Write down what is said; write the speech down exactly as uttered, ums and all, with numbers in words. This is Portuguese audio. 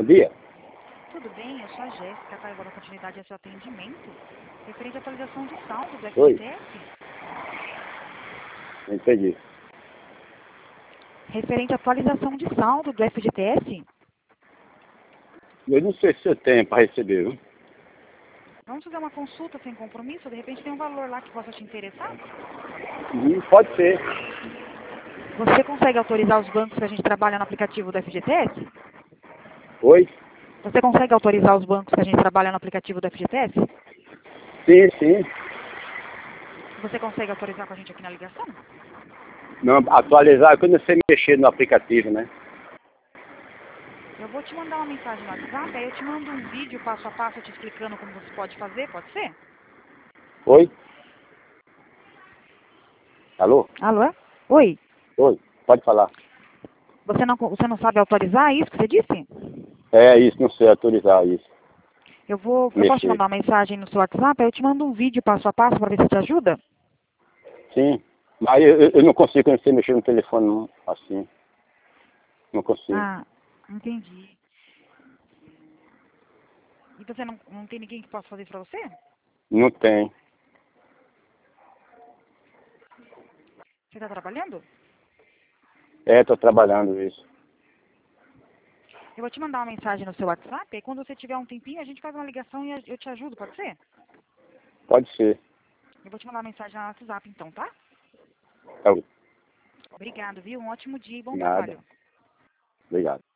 Bom dia. Tudo bem, eu sou a Jéssica, tá? Eu vou dar continuidade ao seu atendimento. Referente à atualização de saldo do Oi. F G T S. Não entendi. Referente à atualização de saldo do F G T S. Eu não sei se eu tenho para receber, viu? Vamos fazer uma consulta sem compromisso? De repente tem um valor lá que possa te interessar? Hum, Pode ser. Você consegue autorizar os bancos que a gente trabalha no aplicativo do F G T S? Oi? Você consegue autorizar os bancos que a gente trabalha no aplicativo do F G T S? Sim, sim. Você consegue autorizar com a gente aqui na ligação? Não, atualizar quando você mexer no aplicativo, né? Eu vou te mandar uma mensagem no WhatsApp, aí eu te mando um vídeo passo a passo te explicando como você pode fazer, pode ser? Oi? Alô? Alô? Oi? Oi, pode falar. Você não, você não sabe autorizar isso que você disse? É isso, não sei autorizar isso. Eu vou, eu posso te Mexer. mandar uma mensagem no seu WhatsApp, aí eu te mando um vídeo passo a passo para ver se te ajuda? Sim. Mas eu, eu- eu não consigo quando você mexer no telefone não, assim. Não consigo. Ah, entendi. E você não, não tem ninguém que possa fazer isso para você? Não tem. Você está trabalhando? É, tô trabalhando isso. Eu vou te mandar uma mensagem no seu WhatsApp, aí quando você tiver um tempinho, a gente faz uma ligação e eu te ajudo, pode ser? Pode ser. Eu vou te mandar uma mensagem no WhatsApp então, tá? Tá, Obrigado, viu? Um ótimo dia e bom nada. trabalho. Obrigado.